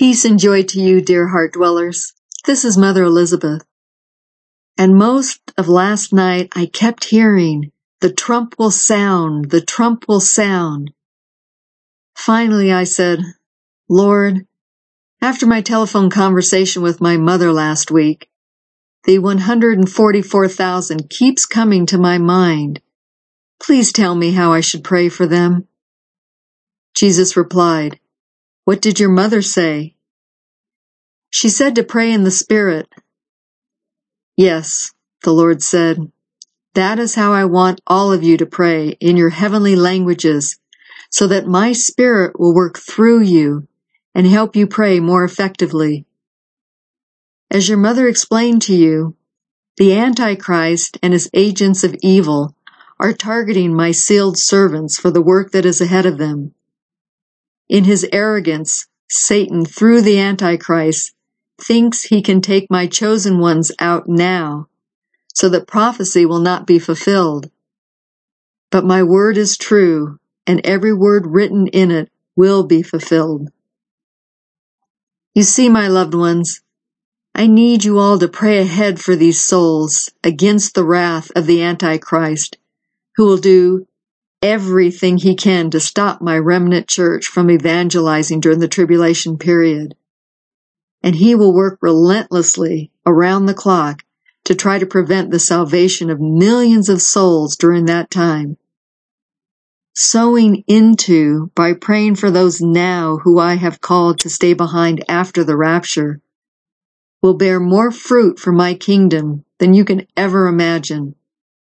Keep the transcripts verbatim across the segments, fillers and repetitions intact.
Peace and joy to you, dear heart dwellers. This is Mother Elizabeth. And most of last night I kept hearing, the trump will sound, the trump will sound. Finally I said, Lord, after my telephone conversation with my mother last week, the one hundred forty-four thousand keeps coming to my mind. Please tell me how I should pray for them. Jesus replied, What did your mother say? She said to pray in the Spirit. Yes, the Lord said, that is how I want all of you to pray in your heavenly languages, so that my Spirit will work through you and help you pray more effectively. As your mother explained to you, the Antichrist and his agents of evil are targeting my sealed servants for the work that is ahead of them. In his arrogance, Satan, through the Antichrist, thinks he can take my chosen ones out now, so that prophecy will not be fulfilled. But my word is true, and every word written in it will be fulfilled. You see, my loved ones, I need you all to pray ahead for these souls against the wrath of the Antichrist, who will do everything he can to stop my remnant church from evangelizing during the tribulation period. And he will work relentlessly around the clock to try to prevent the salvation of millions of souls during that time. Sowing into by praying for those now who I have called to stay behind after the rapture will bear more fruit for my kingdom than you can ever imagine.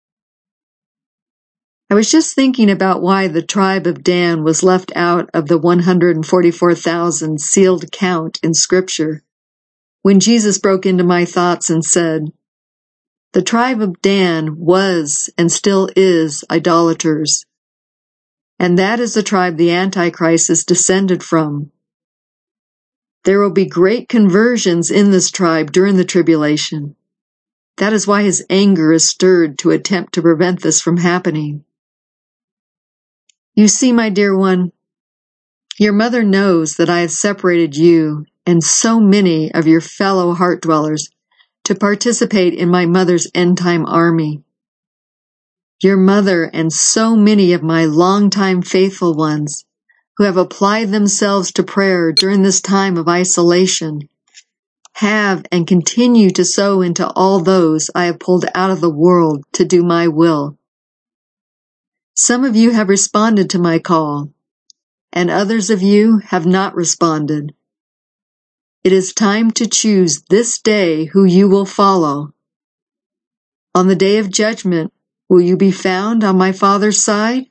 I was just thinking about why the tribe of Dan was left out of the one hundred forty-four thousand sealed count in Scripture, when Jesus broke into my thoughts and said, The tribe of Dan was and still is idolaters, and that is the tribe the Antichrist is descended from. There will be great conversions in this tribe during the tribulation. That is why his anger is stirred to attempt to prevent this from happening. You see, my dear one, your mother knows that I have separated you and so many of your fellow heart dwellers to participate in my mother's end-time army. Your mother and so many of my long-time faithful ones who have applied themselves to prayer during this time of isolation have and continue to sow into all those I have pulled out of the world to do my will. Some of you have responded to my call, and others of you have not responded. It is time to choose this day who you will follow. On the day of judgment, will you be found on my Father's side?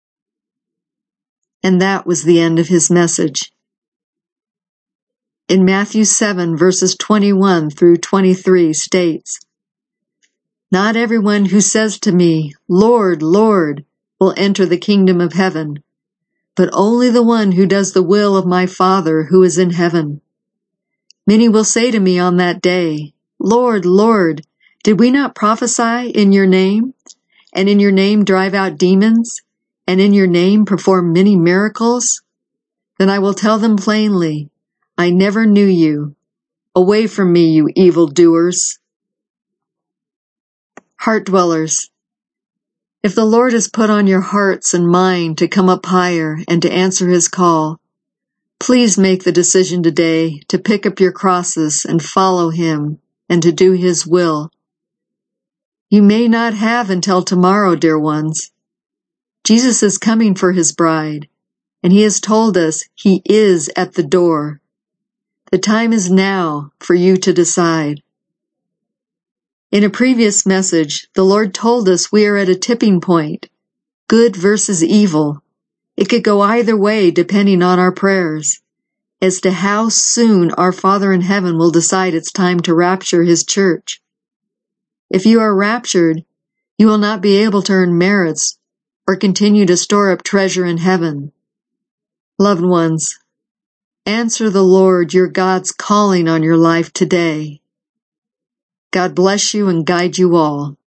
And that was the end of his message. In Matthew seven, verses twenty-one through twenty-three states, Not everyone who says to me, Lord, Lord, will enter the kingdom of heaven, but only the one who does the will of my Father who is in heaven. Many will say to me on that day, Lord, Lord, did we not prophesy in your name, and in your name drive out demons, and in your name perform many miracles? Then I will tell them plainly, I never knew you. Away from me, you evildoers. Heart dwellers, if the Lord has put on your hearts and mind to come up higher and to answer his call, please make the decision today to pick up your crosses and follow him and to do his will. You may not have until tomorrow, dear ones. Jesus is coming for his bride, and he has told us he is at the door. The time is now for you to decide. In a previous message, the Lord told us we are at a tipping point, good versus evil. It could go either way depending on our prayers, as to how soon our Father in heaven will decide it's time to rapture his church. If you are raptured, you will not be able to earn merits or continue to store up treasure in heaven. Loved ones, answer the Lord your God's calling on your life today. God bless you and guide you all.